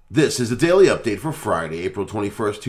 This is a daily update for Friday, April 21st,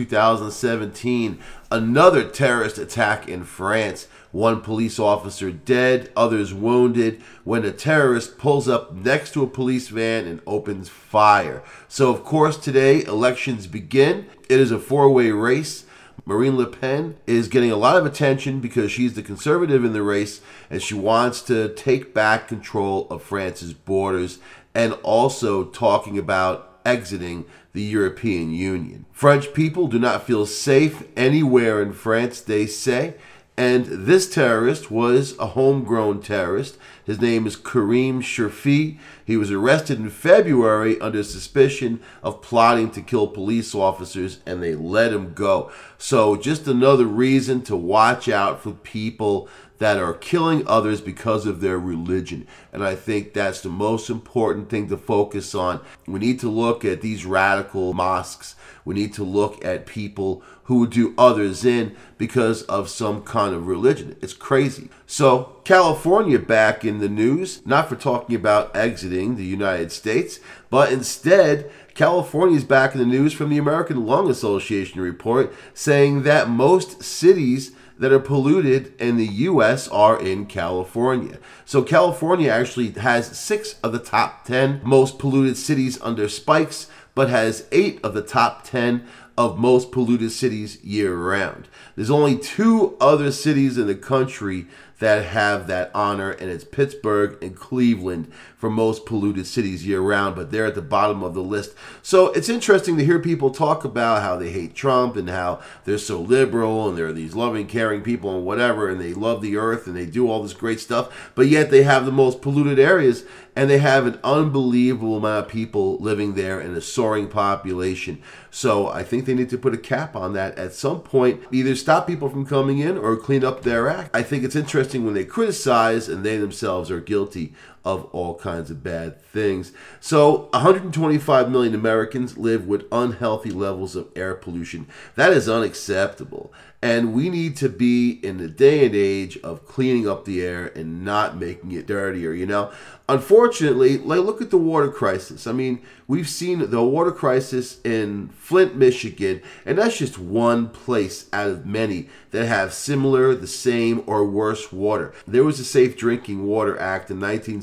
2017. Another terrorist attack in France. One police officer dead, others wounded when a terrorist pulls up next to a police van and opens fire. So, of course, today elections begin. It is a four-way race. Marine Le Pen is getting a lot of attention because she's the conservative in the race and she wants to take back control of France's borders and also talking about exiting the European Union. French people do not feel safe anywhere in France, they say, and this terrorist was a homegrown terrorist. His name is Karim Cherfi. He was arrested in February under suspicion of plotting to kill police officers, and they let him go. So just another reason to watch out for people that are killing others because of their religion. And I think that's the most important thing to focus on. We need to look at these radical mosques. We need to look at people who would do others in because of some kind of religion. It's crazy. So California back in the news, not for talking about exiting the United States, but instead California is back in the news from the American Lung Association report saying that most cities that are polluted in the U.S. are in California. So California actually has 6 of the top 10 most polluted cities under spikes, but has 8 of the top 10 of most polluted cities year-round. There's only 2 other cities in the country that have that honor, and it's Pittsburgh and Cleveland for most polluted cities year-round, but they're at the bottom of the list. So it's interesting to hear people talk about how they hate Trump and how they're so liberal and they're these loving, caring people and whatever, and they love the earth and they do all this great stuff, but yet they have the most polluted areas and they have an unbelievable amount of people living there and a soaring population. So I think they need to put a cap on that at some point, either stop people from coming in or clean up their act. I think it's interesting when they criticize and they themselves are guilty of all kinds of bad things. So 125 million Americans live with unhealthy levels of air pollution. That is unacceptable. And we need to be in the day and age of cleaning up the air and not making it dirtier, you know? Unfortunately, like, look at the water crisis. I mean, we've seen the water crisis in Flint, Michigan, and that's just one place out of many that have similar, the same, or worse water. There was a Safe Drinking Water Act in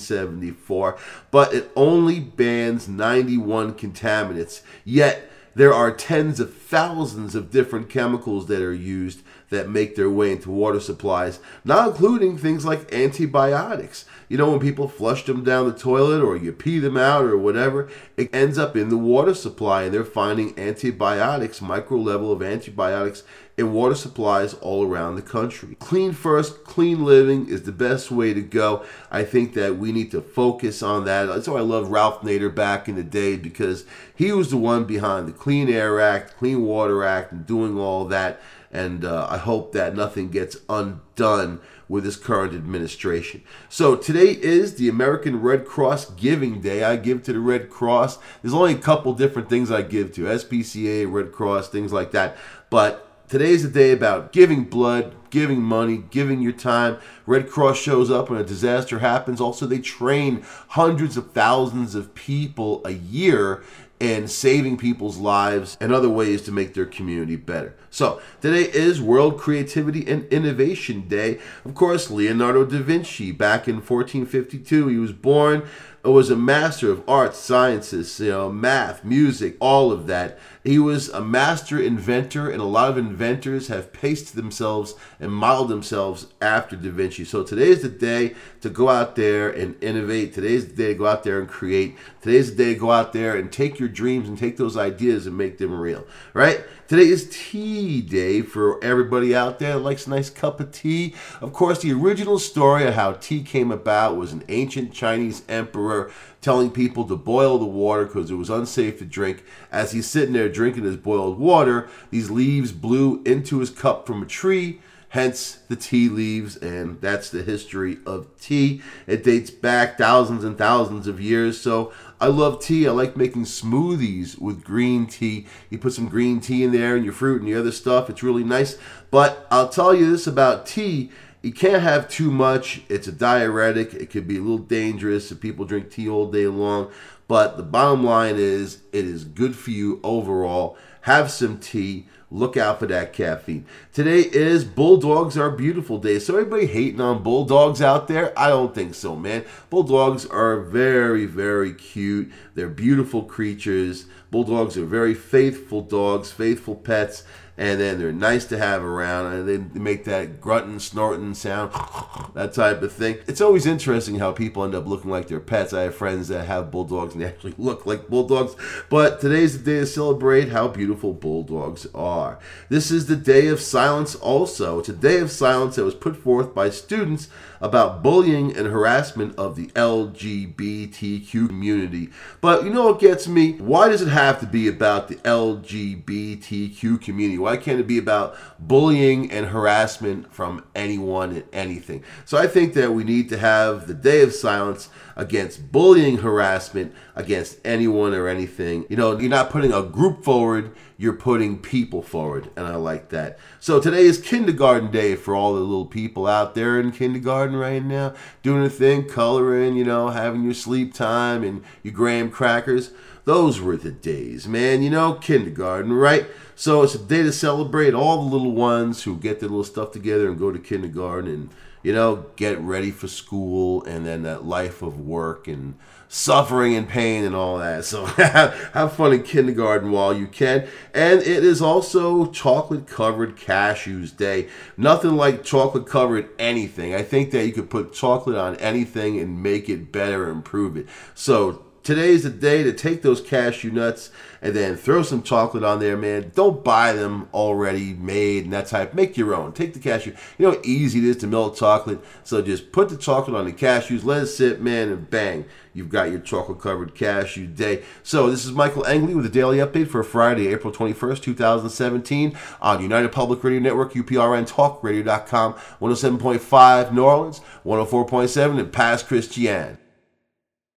1974, but it only bans 91 contaminants, yet there are tens of thousands of different chemicals that are used that make their way into water supplies, not including things like antibiotics. You know, when people flush them down the toilet or you pee them out or whatever, it ends up in the water supply, and they're finding antibiotics, micro level of antibiotics in water supplies all around the country. Clean first, clean living is the best way to go. I think that we need to focus on that. That's why I love Ralph Nader back in the day, because he was the one behind the Clean Air Act, Clean Water Act, and doing all that. And I hope that nothing gets undone with this current administration. So today is the American Red Cross Giving Day. I give to the Red Cross. There's only a couple different things I give to, SPCA, Red Cross, things like that. But today's the day about giving blood, giving money, giving your time. Red Cross shows up when a disaster happens. Also, they train hundreds of thousands of people a year in saving people's lives and other ways to make their community better. So today is World Creativity and Innovation Day. Of course, Leonardo da Vinci, back in 1452, he was born. Was a master of arts, sciences, math, music, all of that. He was a master inventor, and a lot of inventors have pasted themselves and modeled themselves after Da Vinci. So today is the day to go out there and innovate. Today's the day to go out there and create. Today's the day to go out there and take your dreams and take those ideas and make them real, right? Today is Tea Day for everybody out there that likes a nice cup of tea. Of course, the original story of how tea came about was an ancient Chinese emperor telling people to boil the water because it was unsafe to drink. As he's sitting there drinking his boiled water, these leaves blew into his cup from a tree, hence the tea leaves, and that's the history of tea. It dates back thousands and thousands of years. So I love tea. I like making smoothies with green tea. You put some green tea in there and your fruit and the other stuff. It's really nice. But I'll tell you this about tea. You can't have too much. It's a diuretic. It could be a little dangerous if people drink tea all day long. But the bottom line is, it is good for you overall. Have some tea. Look out for that caffeine. Today is Bulldogs Are Beautiful Day. So everybody hating on bulldogs out there? I don't think so, man. Bulldogs are very, very cute. They're beautiful creatures. Bulldogs are very faithful dogs, faithful pets. And then they're nice to have around, and they make that grunting, snorting sound, that type of thing. It's always interesting how people end up looking like their pets. I have friends that have bulldogs, and they actually look like bulldogs. But today's the day to celebrate how beautiful bulldogs are. This is the day of silence also. It's a day of silence that was put forth by students about bullying and harassment of the LGBTQ community. But you know what gets me? Why does it have to be about the LGBTQ community? Why can't it be about bullying and harassment from anyone and anything? So I think that we need to have the day of silence against bullying, harassment against anyone or anything. You know, you're not putting a group forward, you're putting people forward, and I like that. So today is kindergarten day for all the little people out there in kindergarten right now, doing a thing, coloring, you know, having your sleep time and your graham crackers. Those were the days, man. You know, kindergarten, right? So it's a day to celebrate all the little ones who get their little stuff together and go to kindergarten and, you know, get ready for school and then that life of work and suffering and pain and all that. So have fun in kindergarten while you can. And it is also chocolate-covered cashews day. Nothing like chocolate-covered anything. I think that you could put chocolate on anything and make it better and improve it. So today is the day to take those cashew nuts and then throw some chocolate on there, man. Don't buy them already made and that type. Make your own. Take the cashew. You know how easy it is to melt chocolate. So just put the chocolate on the cashews, let it sit, man, and bang. You've got your chocolate-covered cashew day. So this is Michael Angley with a daily update for Friday, April 21st, 2017 on United Public Radio Network, UPRN, TalkRadio.com, 107.5 New Orleans, 104.7 in Pass Christian.